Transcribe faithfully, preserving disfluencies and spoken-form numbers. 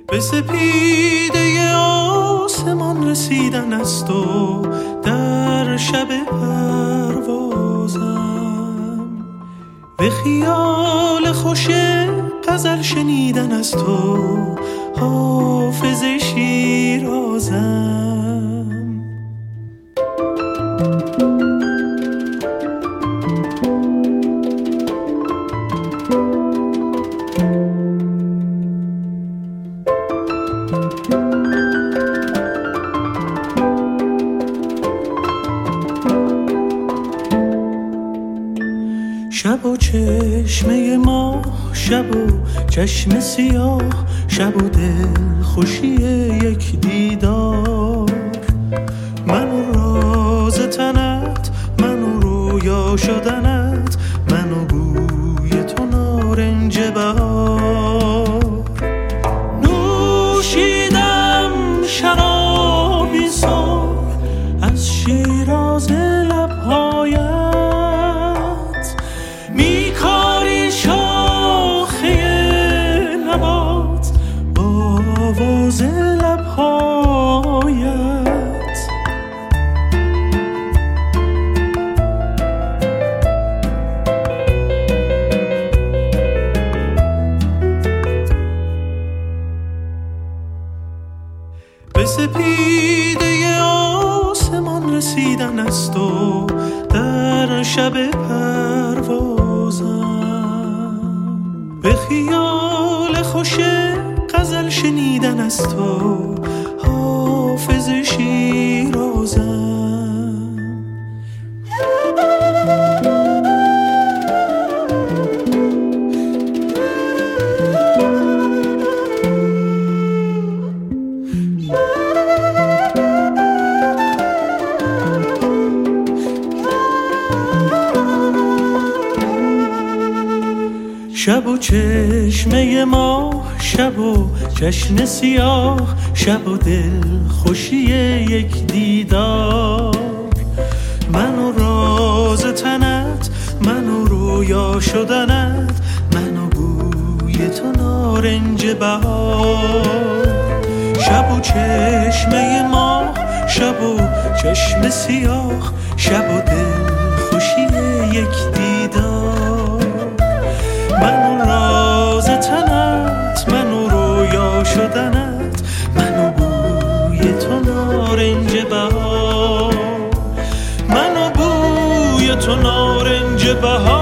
به سپیده آسمان رسیدن است و در شب پروازم، به خیال خوش غزل شنیدن است و حافظ شیرازم. شب و چشمه ما، شب و چشم سیاه، شب و دل خوشی یک دیدار، من و راز تنت، من و رویا شدنت، من و بوی تو نارنج بهار. نوشیدم شرابی صبح از شیراز لبهایت، میکاری شاخه نبات با آواز لبهایت. به سپیده آسمان رسیدن است و در شب پروازم، به خیال خوش غزل شنیدن است و حافظ شیرازم. شب و چشمه ما، شب و چشم سیاه، شب و دل خوشی یک دیدار، من و راز تنت، من و رویا شدنت، من و بوی تو نارنج بهار. شب و چشمه ما، شب و چشم سیاه، شب و دل خوشی یک دیدار، من و راز تنت، من و رویا شدنت، من و بوی تو نارنج بهار، من و بوی تو نارنج بهار.